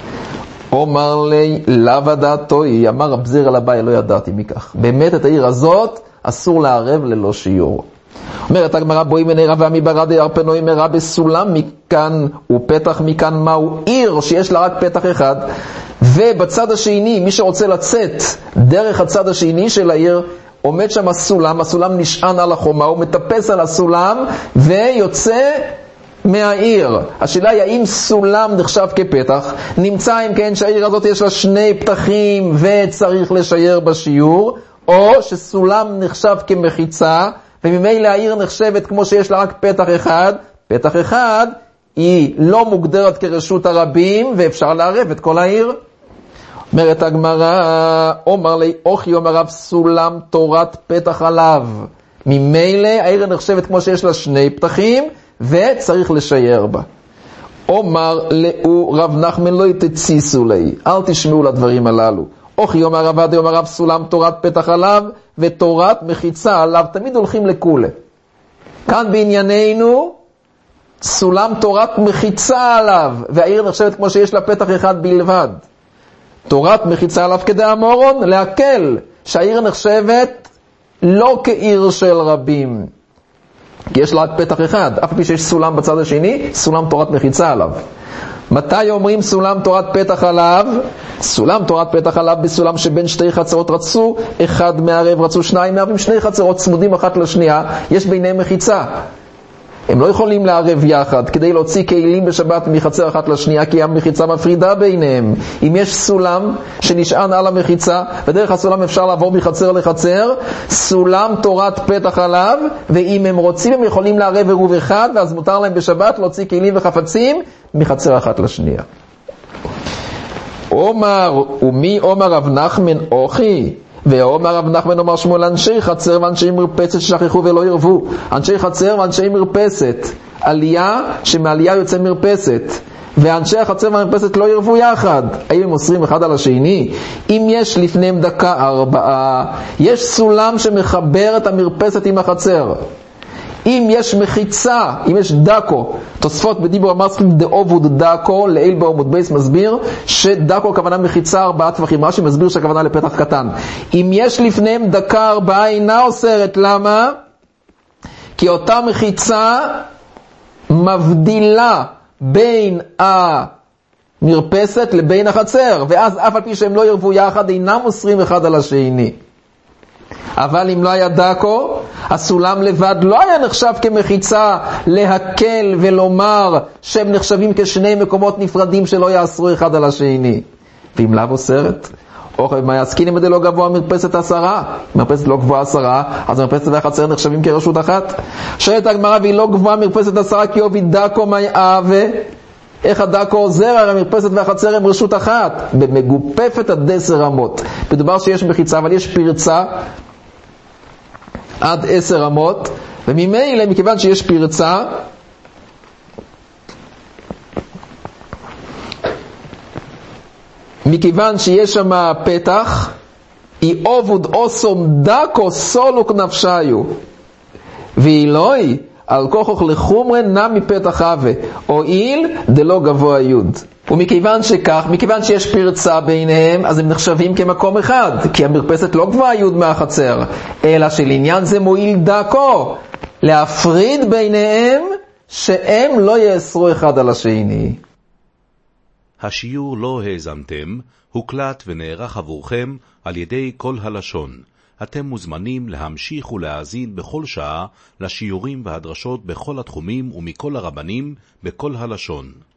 אומר לי, לאו דעתו היא, אמר רב זירא לאביי, לא ידעתי מכך. באמת את העיר הזאת אסור לערב ללא שיעור. אומרת הגמרא, בואי מני רבה מברד ירפנוי מרע בסולם מכאן ופתח מכאן, מהו? עיר שיש לה רק פתח אחד, ובצד השני מי שרוצה לצאת דרך הצד השני של העיר, עומד שם הסולם, הסולם נשען על החומה, הוא מטפס על הסולם ויוצא מהעיר. השאלה היא האם סולם נחשב כפתח. נמצא אם כן שהעיר הזאת יש לה שני פתחים וצריך לשייר בשיעור, או שסולם נחשב כמחיצה וממילא העיר נחשבת כמו שיש לה רק פתח אחד. פתח אחד היא לא מוגדרת כרשות הרבים ואפשר לערב את כל העיר. אומרת הגמרא, אומר לי אוכי אומר רב סולם תורת פתח עליו, ממילא העיר נחשבת כמו שיש לה שני פתחים וצריך לשייר בה. אומר לאו רב נחמן לא יתציסו לי, אל תשמעו לדברים הללו. אוכי אומר רב עדי אומר רב סולם תורת פתח עליו ותורת מחיצה עליו, תמיד הולכים לכולה. כאן בענייננו סולם תורת מחיצה עליו, והעיר נחשבת כמו שיש לה פתח אחד בלבד. תורת מחיצה עליו כדי המורון, להקל שהעיר נחשבת לא כעיר של רבים, כי יש לה רק פתח אחד, אף פי שיש סולם בצד השני, סולם תורת מחיצה עליו. מתי אומרים סולם תורת פתח עליו? סולם תורת פתח עליו בסולם שבין שתי חצרות רצו אחד מערב, רצו שניים מערבים, שני חצרות צמודים אחת לשנייה, יש ביניהם מחיצה. הם לא יכולים לערב יחד כדי להוציא כלים בשבת מחצר אחת לשנייה, כי המחיצה מפרידה ביניהם. אם יש סולם שנשען על המחיצה, ודרך הסולם אפשר לעבור מחצר לחצר, סולם תורת פתח עליו, ואם הם רוצים הם יכולים לערב עירוב אחד, ואז מותר להם בשבת להוציא כלים וחפצים מחצר אחת לשנייה. אומר, ומי אומר רב נחמן אוכי? ואומר רב נחמן אומר שמואל, אנשי חצר ואנשי מרפסת שכחו ולא ירבו. אנשי חצר ואנשי מרפסת, עלייה שמעלייה יוצא מרפסת, ואנשי החצר והמרפסת לא ירבו יחד. האם הם מוסרים אחד על השני? אם יש לפניהם דקה ארבעה, יש סולם שמחבר את המרפסת עם החצר. אם יש מחיצה, אם יש דקו, תוספות בדיבור המסכים דאובוד דקו, לאל בעמוד בייס מסביר שדקו הכוונה מחיצה ארבעה טווחים, רש"י מסביר שהכוונה לפתח קטן. אם יש לפניהם דקה ארבעה אינה אוסרת, למה? כי אותה מחיצה מבדילה בין המרפסת לבין החצר, ואז אף על פי שהם לא ירבו יחד אינם אוסרים אחד על השני. אבל אם לא היה דקו, הסולם לבד לא היה נחשב כמחיצה להקל ולומר שהם נחשבים כשני מקומות נפרדים שלא יאסרו אחד על השני. ואם לאו אוסרת, או מה יסקינים בדי לא גבוה מרפסת עשרה, מרפסת לא גבוהה עשרה, אז מרפסת והחצר נחשבים כרשות אחת. שואלת הגמרא, והיא לא גבוהה מרפסת עשרה כי עובי דקו מי אהבה, איך הדקו עוזר? הרי המרפסת והחצר הם רשות אחת, במגופפת עד עשר אמות. מדובר שיש מחיצה, אבל יש פרצה עד עשר אמות, וממילא מכיוון שיש פרצה, מכיוון שיש שם פתח, היא עובוד אוסום דקו סולוק נפשיו, ואילוי על כוכוך לחומרן נע מפתח אבה, או איל דלא גבוה יוד. ומכיוון שכך, מכיוון שיש פרצה ביניהם, אז הם נחשבים כמקום אחד, כי המרפסת לא גבוה יוד מהחצר, אלא שלעניין זה מועיל דקו, להפריד ביניהם, שהם לא יאסרו אחד על השני. השיעור לא האזנתם, הוקלט ונערך עבורכם על ידי כל הלשון. אתם מוזמנים להמשיך ולהאזין בכל שעה לשיעורים והדרשות בכל התחומים ומכל הרבנים בכל הלשון.